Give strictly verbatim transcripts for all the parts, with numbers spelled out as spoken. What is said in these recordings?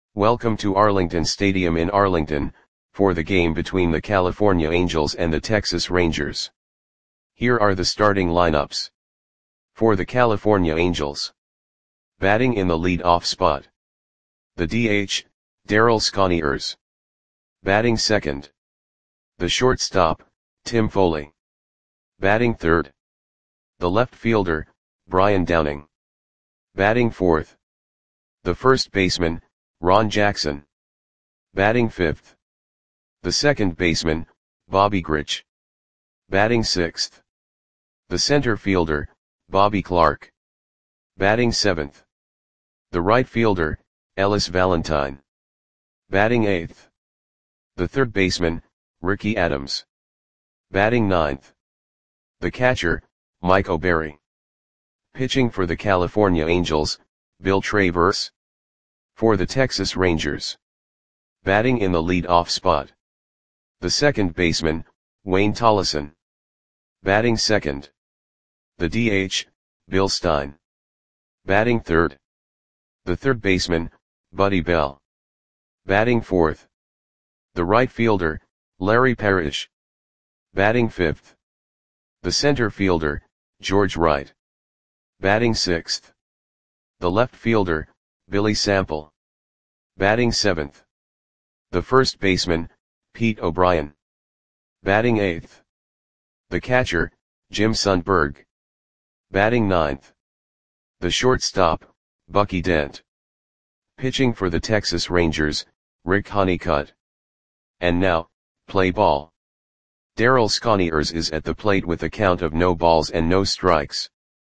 Welcome to Arlington Stadium in Arlington, for the game between the California Angels and the Texas Rangers. Here are the starting lineups. For the California Angels. Batting in the lead-off spot. The D H, Darryl Sconiers. Batting second. The shortstop, Tim Foley. Batting third. The left fielder, Brian Downing. Batting fourth. The first baseman, Ron Jackson. Batting fifth. The second baseman, Bobby Grich. Batting sixth. The center fielder, Bobby Clark. Batting seventh. The right fielder, Ellis Valentine. Batting eighth. The third baseman, Ricky Adams. Batting ninth. The catcher, Mike O'Berry. Pitching for the California Angels, Bill Travers. For the Texas Rangers. Batting in the lead-off spot. The second baseman, Wayne Tollison. Batting second. The D H, Bill Stein. Batting third. The third baseman, Buddy Bell. Batting fourth. The right fielder, Larry Parrish. Batting fifth. The center fielder, George Wright. Batting sixth. The left fielder, Billy Sample. Batting seventh. The first baseman, Pete O'Brien. Batting eighth. The catcher, Jim Sundberg. Batting ninth. The shortstop, Bucky Dent. Pitching for the Texas Rangers, Rick Honeycutt. And now, play ball. Darryl Sconiers is at the plate with a count of no balls and no strikes.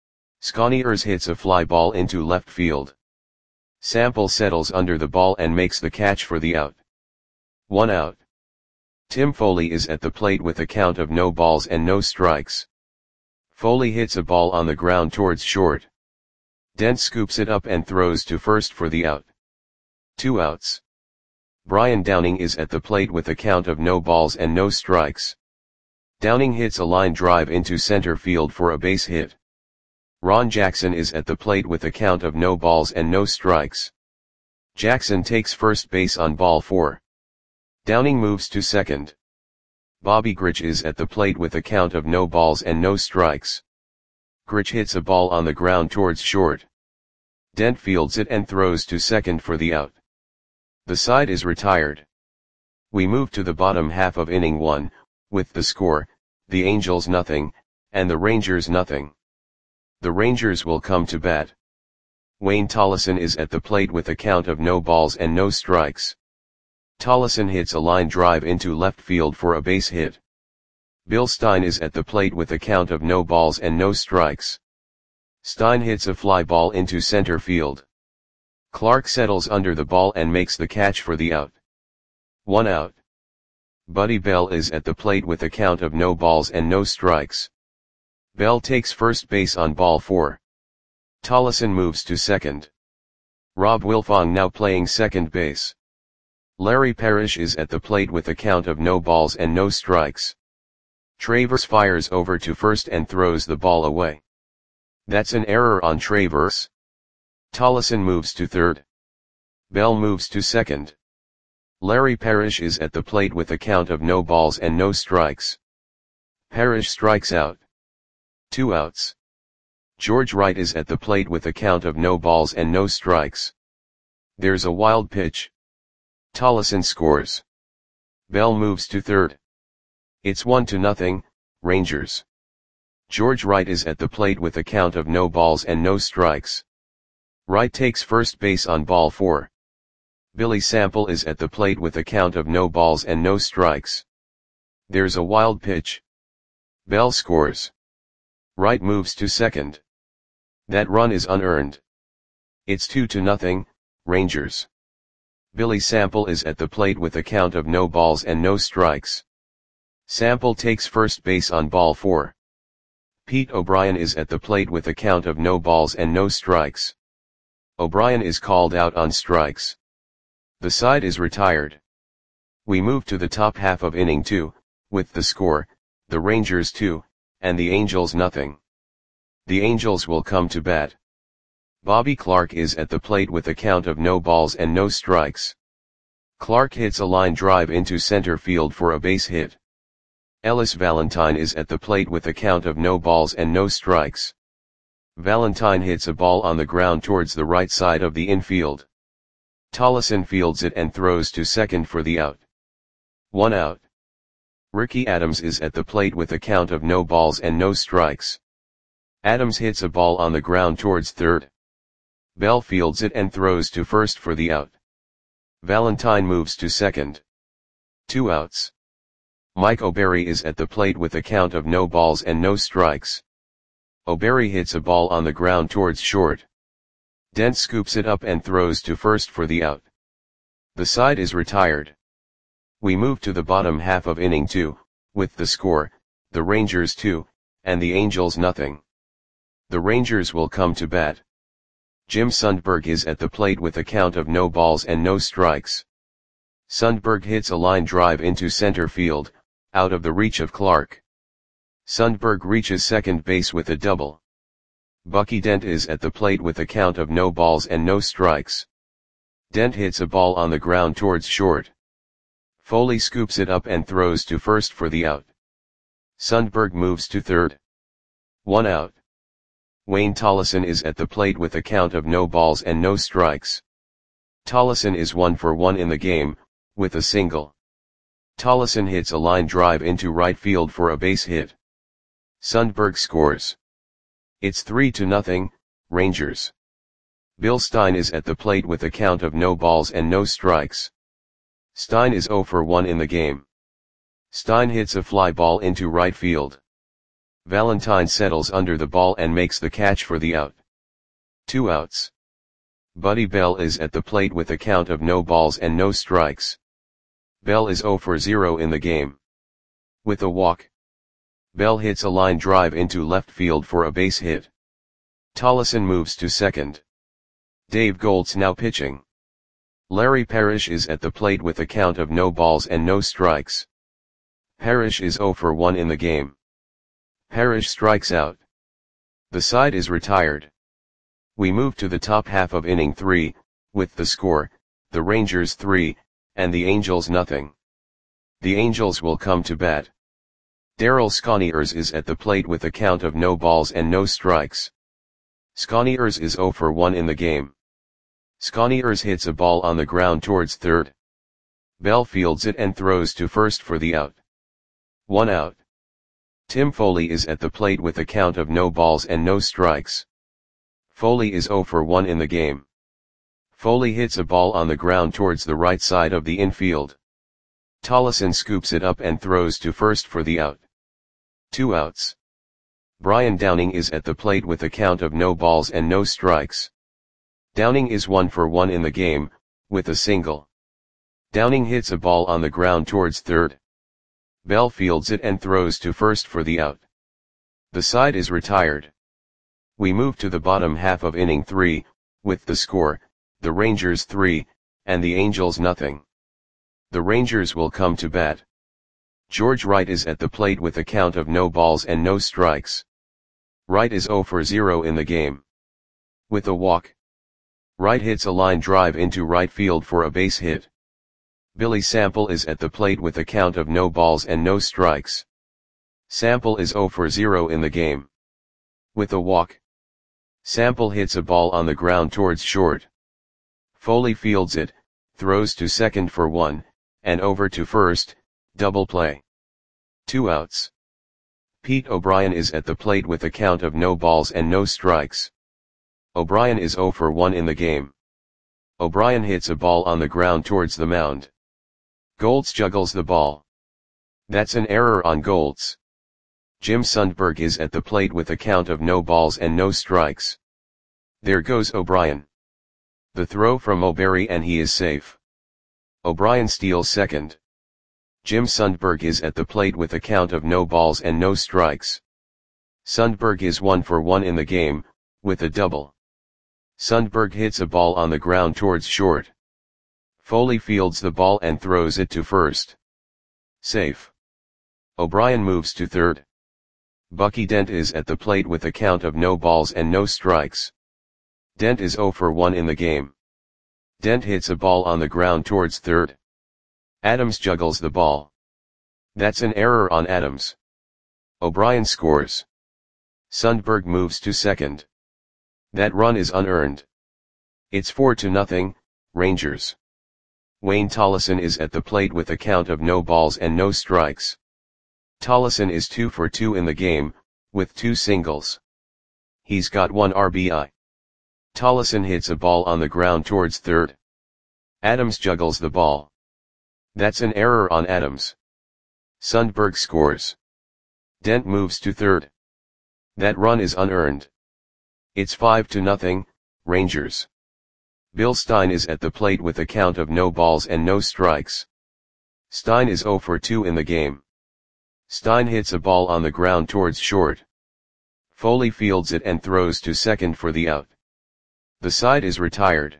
Sconiers hits a fly ball into left field. Sample settles under the ball and makes the catch for the out. One out. Tim Foley is at the plate with a count of no balls and no strikes. Foley hits a ball on the ground towards short. Dent scoops it up and throws to first for the out. Two outs. Brian Downing is at the plate with a count of no balls and no strikes. Downing hits a line drive into center field for a base hit. Ron Jackson is at the plate with a count of no balls and no strikes. Jackson takes first base on ball four. Downing moves to second. Bobby Grich is at the plate with a count of no balls and no strikes. Grich hits a ball on the ground towards short. Dent fields it and throws to second for the out. The side is retired. We move to the bottom half of inning one, with the score, the Angels nothing, and the Rangers nothing. The Rangers will come to bat. Wayne Tollison is at the plate with a count of no balls and no strikes. Tollison hits a line drive into left field for a base hit. Bill Stein is at the plate with a count of no balls and no strikes. Stein hits a fly ball into center field. Clark settles under the ball and makes the catch for the out. One out. Buddy Bell is at the plate with a count of no balls and no strikes. Bell takes first base on ball four. Tollison moves to second. Rob Wilfong now playing second base. Larry Parrish is at the plate with a count of no balls and no strikes. Travers fires over to first and throws the ball away. That's an error on Travers. Tollison moves to third. Bell moves to second. Larry Parrish is at the plate with a count of no balls and no strikes. Parrish strikes out. Two outs. George Wright is at the plate with a count of no balls and no strikes. There's a wild pitch. Tollison scores. Bell moves to third. It's one to nothing, Rangers. George Wright is at the plate with a count of no balls and no strikes. Wright takes first base on ball four. Billy Sample is at the plate with a count of no balls and no strikes. There's a wild pitch. Bell scores. Wright moves to second. That run is unearned. It's two to nothing, Rangers. Billy Sample is at the plate with a count of no balls and no strikes. Sample takes first base on ball four. Pete O'Brien is at the plate with a count of no balls and no strikes. O'Brien is called out on strikes. The side is retired. We move to the top half of inning two, with the score, the Rangers two, and the Angels nothing. The Angels will come to bat. Bobby Clark is at the plate with a count of no balls and no strikes. Clark hits a line drive into center field for a base hit. Ellis Valentine is at the plate with a count of no balls and no strikes. Valentine hits a ball on the ground towards the right side of the infield. Tollison fields it and throws to second for the out. One out. Ricky Adams is at the plate with a count of no balls and no strikes. Adams hits a ball on the ground towards third. Bell fields it and throws to first for the out. Valentine moves to second. Two outs. Mike O'Berry is at the plate with a count of no balls and no strikes. O'Berry hits a ball on the ground towards short. Dent scoops it up and throws to first for the out. The side is retired. We move to the bottom half of inning two, with the score, the Rangers two, and the Angels nothing. The Rangers will come to bat. Jim Sundberg is at the plate with a count of no balls and no strikes. Sundberg hits a line drive into center field, out of the reach of Clark. Sundberg reaches second base with a double. Bucky Dent is at the plate with a count of no balls and no strikes. Dent hits a ball on the ground towards short. Foley scoops it up and throws to first for the out. Sundberg moves to third. One out. Wayne Tollison is at the plate with a count of no balls and no strikes. Tollison is one for one in the game, with a single. Tollison hits a line drive into right field for a base hit. Sundberg scores. It's three to nothing, Rangers. Bill Stein is at the plate with a count of no balls and no strikes. Stein is zero for one in the game. Stein hits a fly ball into right field. Valentine settles under the ball and makes the catch for the out. Two outs. Buddy Bell is at the plate with a count of no balls and no strikes. Bell is zero for zero in the game. With a walk. Bell hits a line drive into left field for a base hit. Tollison moves to second. Dave Goltz now pitching. Larry Parrish is at the plate with a count of no balls and no strikes. Parrish is zero for one in the game. Parrish strikes out. The side is retired. We move to the top half of inning three, with the score, the Rangers three, and the Angels nothing. The Angels will come to bat. Darryl Sconiers is at the plate with a count of no balls and no strikes. Sconiers is zero for one in the game. Sconiers hits a ball on the ground towards third. Bell fields it and throws to first for the out. One out. Tim Foley is at the plate with a count of no balls and no strikes. Foley is zero for one in the game. Foley hits a ball on the ground towards the right side of the infield. Tollison scoops it up and throws to first for the out. Two outs. Brian Downing is at the plate with a count of no balls and no strikes. Downing is one for one in the game, with a single. Downing hits a ball on the ground towards third. Bell fields it and throws to first for the out. The side is retired. We move to the bottom half of inning three, with the score, the Rangers three, and the Angels nothing. The Rangers will come to bat. George Wright is at the plate with a count of no balls and no strikes. Wright is zero for zero in the game. With a walk. Wright hits a line drive into right field for a base hit. Billy Sample is at the plate with a count of no balls and no strikes. Sample is zero for zero in the game. With a walk. Sample hits a ball on the ground towards short. Foley fields it, throws to second for one, and over to first, double play. Two outs. Pete O'Brien is at the plate with a count of no balls and no strikes. O'Brien is zero for one in the game. O'Brien hits a ball on the ground towards the mound. Goltz juggles the ball. That's an error on Goltz. Jim Sundberg is at the plate with a count of no balls and no strikes. There goes O'Brien. The throw from O'Berry and he is safe. O'Brien steals second. Jim Sundberg is at the plate with a count of no balls and no strikes. Sundberg is one for one in the game, with a double. Sundberg hits a ball on the ground towards short. Foley fields the ball and throws it to first. Safe. O'Brien moves to third. Bucky Dent is at the plate with a count of no balls and no strikes. Dent is zero for one in the game. Dent hits a ball on the ground towards third. Adams juggles the ball. That's an error on Adams. O'Brien scores. Sundberg moves to second. That run is unearned. It's four to nothing, Rangers. Wayne Tollison is at the plate with a count of no balls and no strikes. Tollison is two for two in the game, with two singles. He's got one R B I. Tollison hits a ball on the ground towards third. Adams juggles the ball. That's an error on Adams. Sundberg scores. Dent moves to third. That run is unearned. It's five to nothing, Rangers. Bill Stein is at the plate with a count of no balls and no strikes. Stein is zero for two in the game. Stein hits a ball on the ground towards short. Foley fields it and throws to second for the out. The side is retired.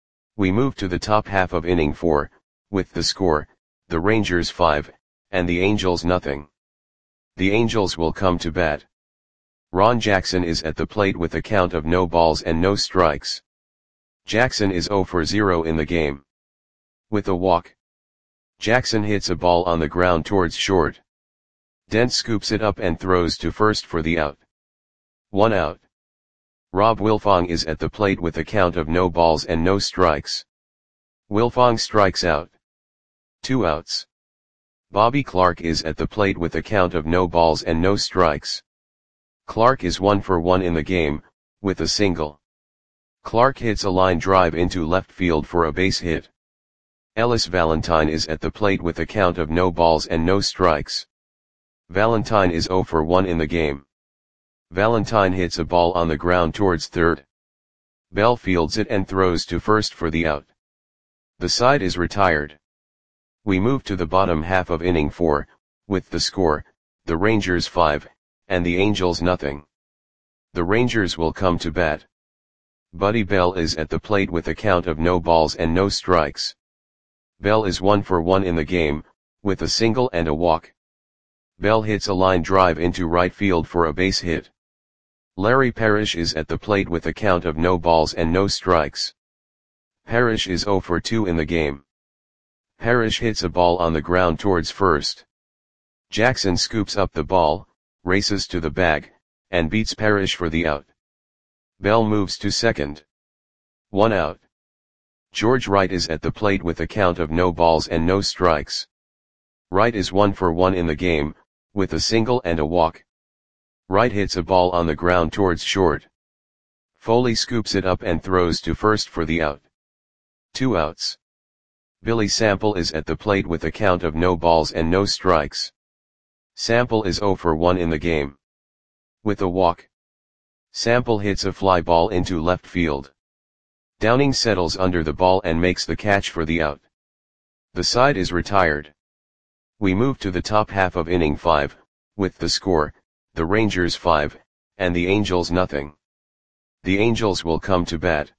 We move to the top half of inning four, with the score, the Rangers five, and the Angels nothing. The Angels will come to bat. Ron Jackson is at the plate with a count of no balls and no strikes. Jackson is zero for zero in the game. With a walk. Jackson hits a ball on the ground towards short. Dent scoops it up and throws to first for the out. One out. Rob Wilfong is at the plate with a count of no balls and no strikes. Wilfong strikes out. Two outs. Bobby Clark is at the plate with a count of no balls and no strikes. Clark is one for one in the game, with a single. Clark hits a line drive into left field for a base hit. Ellis Valentine is at the plate with a count of no balls and no strikes. Valentine is zero for one in the game. Valentine hits a ball on the ground towards third. Bell fields it and throws to first for the out. The side is retired. We move to the bottom half of inning four, with the score, the Rangers five, and the Angels nothing. The Rangers will come to bat. Buddy Bell is at the plate with a count of no balls and no strikes. Bell is one for one in the game, with a single and a walk. Bell hits a line drive into right field for a base hit. Larry Parrish is at the plate with a count of no balls and no strikes. Parrish is zero for two in the game. Parrish hits a ball on the ground towards first. Jackson scoops up the ball, races to the bag, and beats Parrish for the out. Bell moves to second. One out. George Wright is at the plate with a count of no balls and no strikes. Wright is one for one in the game, with a single and a walk. Wright hits a ball on the ground towards short. Foley scoops it up and throws to first for the out. Two outs. Billy Sample is at the plate with a count of no balls and no strikes. Sample is zero for one in the game. With a walk. Sample hits a fly ball into left field. Downing settles under the ball and makes the catch for the out. The side is retired. We move to the top half of inning five, with the score, the Rangers five, and the Angels nothing. The Angels will come to bat.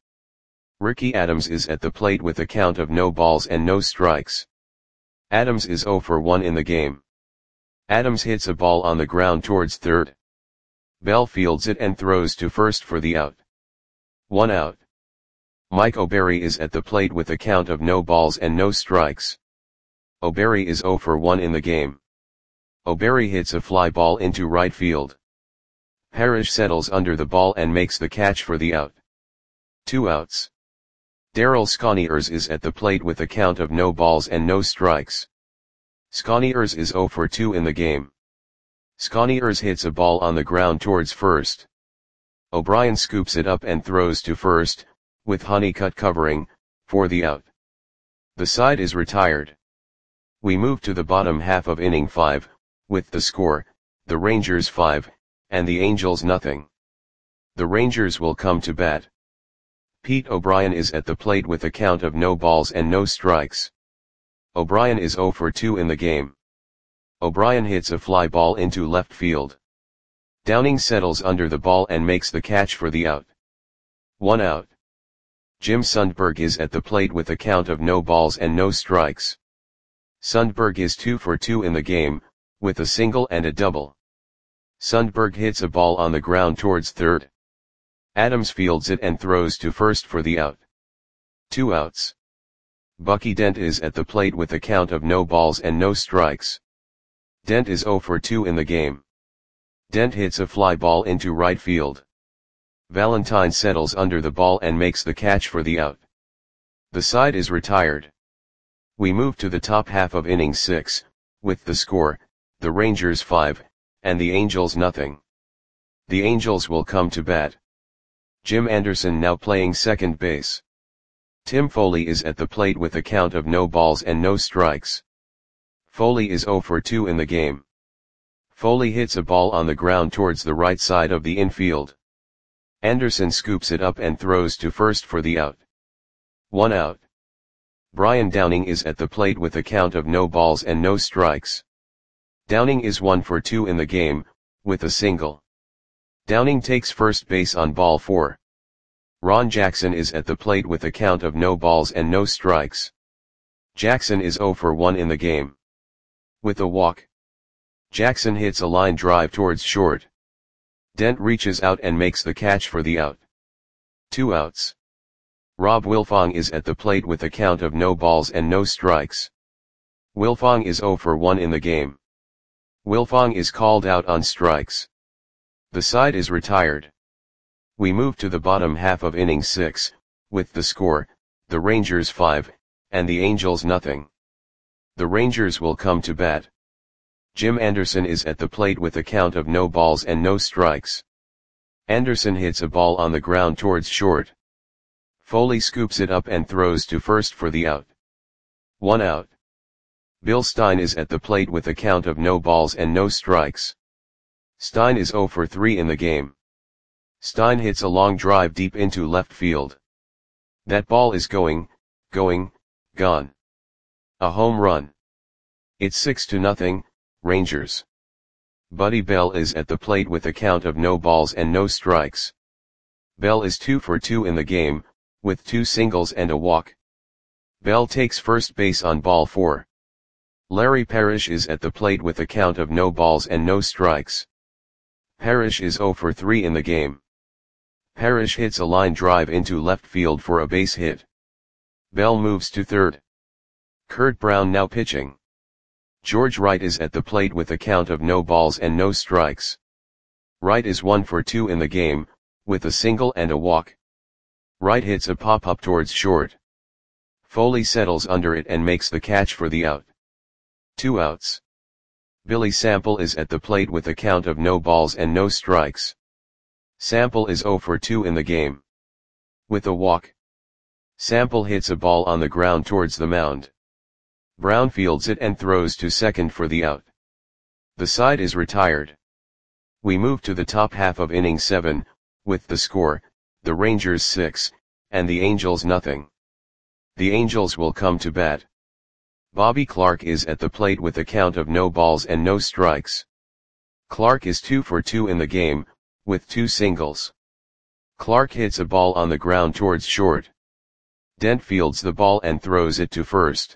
Ricky Adams is at the plate with a count of no balls and no strikes. Adams is zero for one in the game. Adams hits a ball on the ground towards third. Bell fields it and throws to first for the out. One out. Mike O'Berry is at the plate with a count of no balls and no strikes. O'Berry is zero for one in the game. O'Berry hits a fly ball into right field. Parrish settles under the ball and makes the catch for the out. Two outs. Darryl Sconiers is at the plate with a count of no balls and no strikes. Sconiers is zero for two in the game. Sconiers hits a ball on the ground towards first. O'Brien scoops it up and throws to first, with Honeycutt covering, for the out. The side is retired. We move to the bottom half of inning five, with the score, the Rangers five, and the Angels nothing. The Rangers will come to bat. Pete O'Brien is at the plate with a count of no balls and no strikes. O'Brien is zero for two in the game. O'Brien hits a fly ball into left field. Downing settles under the ball and makes the catch for the out. One out. Jim Sundberg is at the plate with a count of no balls and no strikes. Sundberg is two for two in the game, with a single and a double. Sundberg hits a ball on the ground towards third. Adams fields it and throws to first for the out. Two outs. Bucky Dent is at the plate with a count of no balls and no strikes. Dent is oh for two in the game. Dent hits a fly ball into right field. Valentine settles under the ball and makes the catch for the out. The side is retired. We move to the top half of inning six, with the score, the Rangers five, and the Angels nothing. The Angels will come to bat. Jim Anderson now playing second base. Tim Foley is at the plate with a count of no balls and no strikes. Foley is oh for two in the game. Foley hits a ball on the ground towards the right side of the infield. Anderson scoops it up and throws to first for the out. One out. Brian Downing is at the plate with a count of no balls and no strikes. Downing is one for two in the game, with a single. Downing takes first base on ball four. Ron Jackson is at the plate with a count of no balls and no strikes. Jackson is oh for one in the game. With a walk. Jackson hits a line drive towards short. Dent reaches out and makes the catch for the out. Two outs. Rob Wilfong is at the plate with a count of no balls and no strikes. Wilfong is oh for one in the game. Wilfong is called out on strikes. The side is retired. We move to the bottom half of inning six, with the score, the Rangers five, and the Angels nothing. The Rangers will come to bat. Jim Anderson is at the plate with a count of no balls and no strikes. Anderson hits a ball on the ground towards short. Foley scoops it up and throws to first for the out. One out. Bill Stein is at the plate with a count of no balls and no strikes. Stein is oh for three in the game. Stein hits a long drive deep into left field. That ball is going, going, gone. A home run. It's six to nothing, Rangers. Buddy Bell is at the plate with a count of no balls and no strikes. Bell is two for two in the game, with two singles and a walk. Bell takes first base on ball four. Larry Parrish is at the plate with a count of no balls and no strikes. Parrish is oh for three in the game. Parrish hits a line drive into left field for a base hit. Bell moves to third. Kurt Brown now pitching. George Wright is at the plate with a count of no balls and no strikes. Wright is one for two in the game, with a single and a walk. Wright hits a pop-up towards short. Foley settles under it and makes the catch for the out. Two outs. Billy Sample is at the plate with a count of no balls and no strikes. Sample is oh for two in the game. With a walk. Sample hits a ball on the ground towards the mound. Brown fields it and throws to second for the out. The side is retired. We move to the top half of inning seven, with the score, the Rangers six, and the Angels nothing. The Angels will come to bat. Bobby Clark is at the plate with a count of no balls and no strikes. Clark is two for two in the game, with two singles. Clark hits a ball on the ground towards short. Dent fields the ball and throws it to first.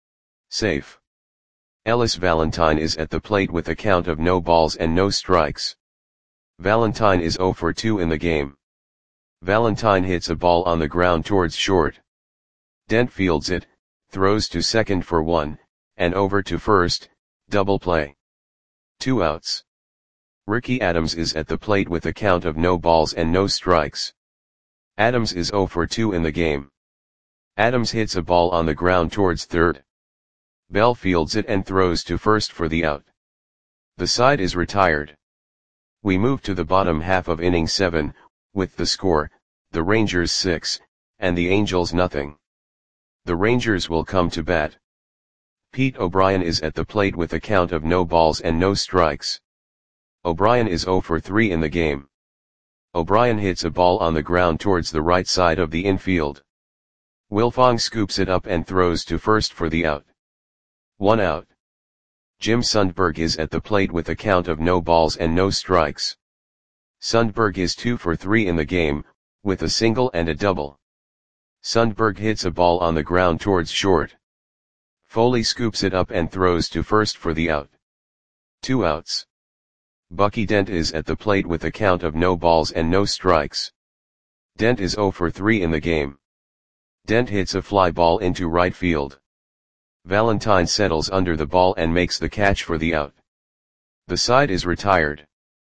Safe. Ellis Valentine is at the plate with a count of no balls and no strikes. Valentine is oh for two in the game. Valentine hits a ball on the ground towards short. Dent fields it, throws to second for one, and over to first, double play. Two outs. Ricky Adams is at the plate with a count of no balls and no strikes. Adams is oh for two in the game. Adams hits a ball on the ground towards third. Bell fields it and throws to first for the out. The side is retired. We move to the bottom half of inning seven, with the score, the Rangers six, and the Angels nothing. The Rangers will come to bat. Pete O'Brien is at the plate with a count of no balls and no strikes. O'Brien is oh for three in the game. O'Brien hits a ball on the ground towards the right side of the infield. Wilfong scoops it up and throws to first for the out. One out. Jim Sundberg is at the plate with a count of no balls and no strikes. Sundberg is two for three in the game, with a single and a double. Sundberg hits a ball on the ground towards short. Foley scoops it up and throws to first for the out. Two outs. Bucky Dent is at the plate with a count of no balls and no strikes. Dent is zero for three in the game. Dent hits a fly ball into right field. Valentine settles under the ball and makes the catch for the out. The side is retired.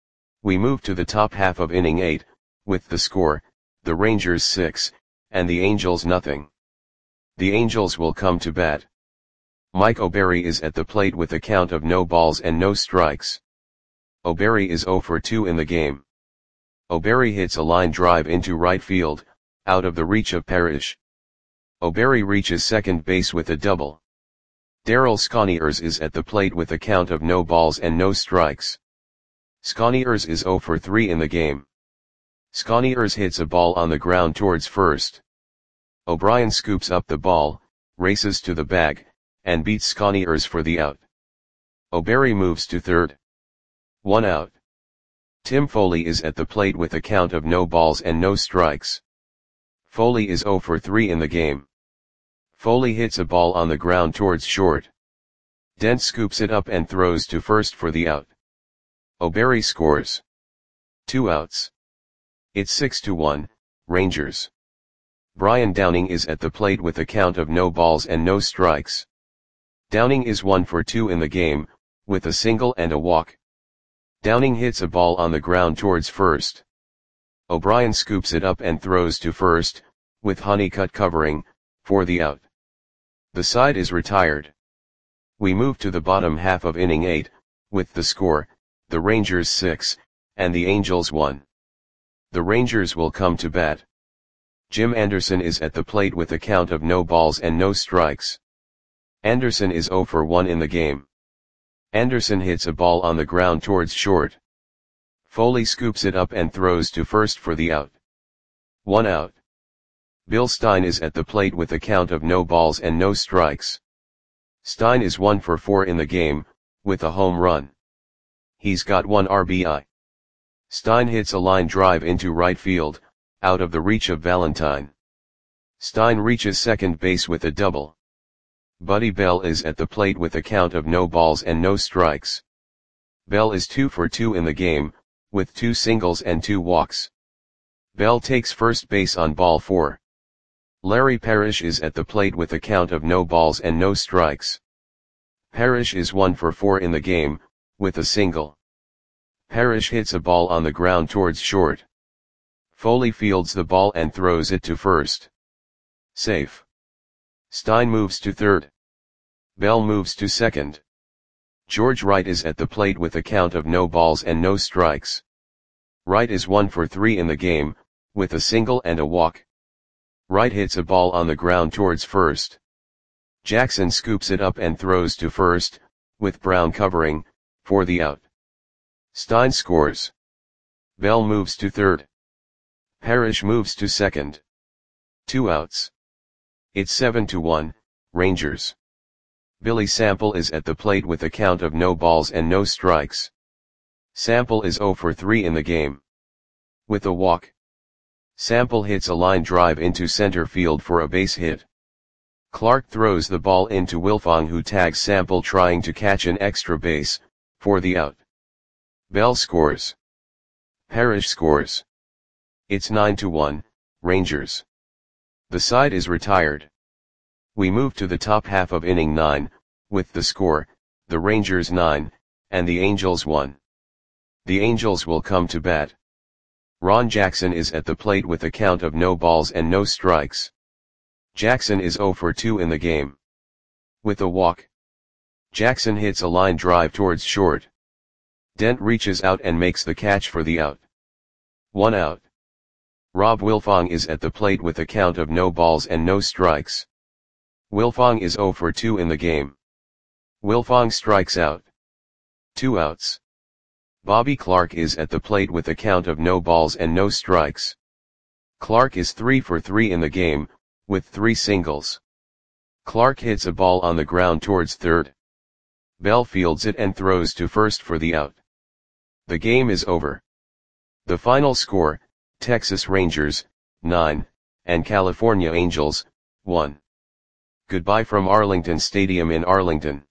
We move to the top half of inning eight, with the score, the Rangers six, and the Angels nothing. The Angels will come to bat. Mike O'Berry is at the plate with a count of no balls and no strikes. O'Berry is zero for two in the game. O'Berry hits a line drive into right field, out of the reach of Parrish. O'Berry reaches second base with a double. Darryl Sconiers is at the plate with a count of no balls and no strikes. Sconiers is zero for three in the game. Sconiers hits a ball on the ground towards first. O'Brien scoops up the ball, races to the bag, and beats Sconiers for the out. O'Berry moves to third. One out. Tim Foley is at the plate with a count of no balls and no strikes. Foley is zero for three in the game. Foley hits a ball on the ground towards short. Dent scoops it up and throws to first for the out. O'Berry scores. Two outs. It's six to one, Rangers. Brian Downing is at the plate with a count of no balls and no strikes. Downing is one for two in the game, with a single and a walk. Downing hits a ball on the ground towards first. O'Brien scoops it up and throws to first, with Honeycutt covering, for the out. The side is retired. We move to the bottom half of inning eight, with the score, the Rangers six, and the Angels one. The Rangers will come to bat. Jim Anderson is at the plate with a count of no balls and no strikes. Anderson is zero for one in the game. Anderson hits a ball on the ground towards short. Foley scoops it up and throws to first for the out. One out. Bill Stein is at the plate with a count of no balls and no strikes. Stein is one for four in the game, with a home run. He's got one R B I. Stein hits a line drive into right field, out of the reach of Valentine. Stein reaches second base with a double. Buddy Bell is at the plate with a count of no balls and no strikes. Bell is two for two in the game, with two singles and two walks. Bell takes first base on ball four. Larry Parrish is at the plate with a count of no balls and no strikes. Parrish is one for four in the game, with a single. Parrish hits a ball on the ground towards short. Foley fields the ball and throws it to first. Safe. Stein moves to third. Bell moves to second. George Wright is at the plate with a count of no balls and no strikes. Wright is one for three in the game, with a single and a walk. Wright hits a ball on the ground towards first. Jackson scoops it up and throws to first, with Brown covering, for the out. Stein scores. Bell moves to third. Parrish moves to second. Two outs. It's seven to one, Rangers. Billy Sample is at the plate with a count of no balls and no strikes. Sample is zero for three in the game. With a walk. Sample hits a line drive into center field for a base hit. Clark throws the ball into Wilfong, who tags Sample trying to catch an extra base, for the out. Bell scores. Parrish scores. It's nine to one, Rangers. The side is retired. We move to the top half of inning nine, with the score, the Rangers nine, and the Angels one. The Angels will come to bat. Ron Jackson is at the plate with a count of no balls and no strikes. Jackson is zero for two in the game. With a walk. Jackson hits a line drive towards short. Dent reaches out and makes the catch for the out. One out. Rob Wilfong is at the plate with a count of no balls and no strikes. Wilfong is zero for two in the game. Wilfong strikes out. Two outs. Bobby Clark is at the plate with a count of no balls and no strikes. Clark is three for three in the game, with three singles. Clark hits a ball on the ground towards third. Bell fields it and throws to first for the out. The game is over. The final score, Texas Rangers, nine, and California Angels, one. Goodbye from Arlington Stadium in Arlington.